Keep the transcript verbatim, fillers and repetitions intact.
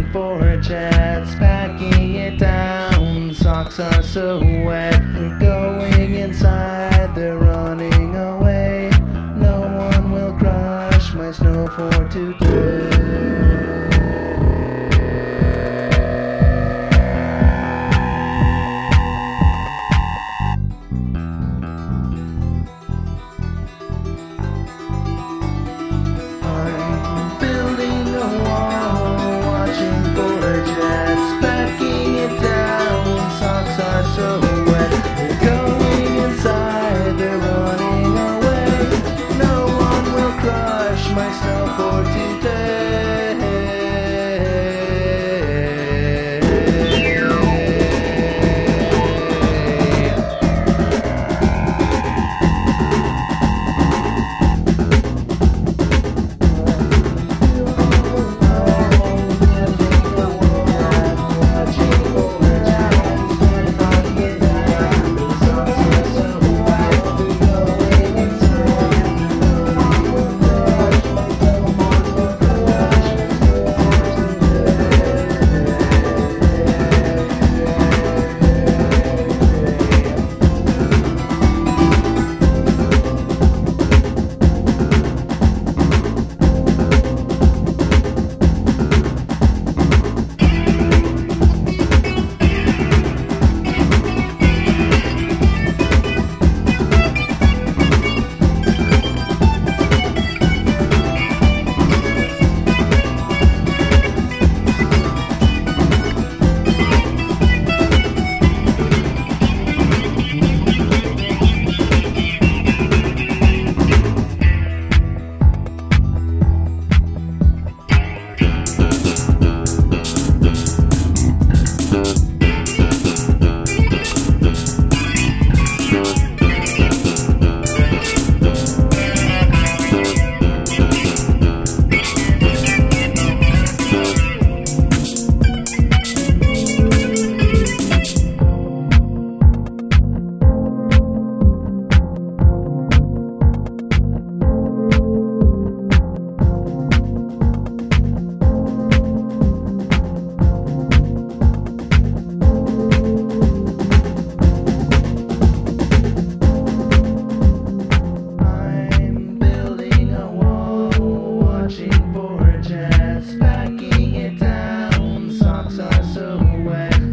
for jets, packing it down. Socks are so wet, we're going inside, they're running away. No one will crush my snow for today. So wet, they're going inside, they're running away. No one will crush my snow for today. Packing it down, socks are so wet.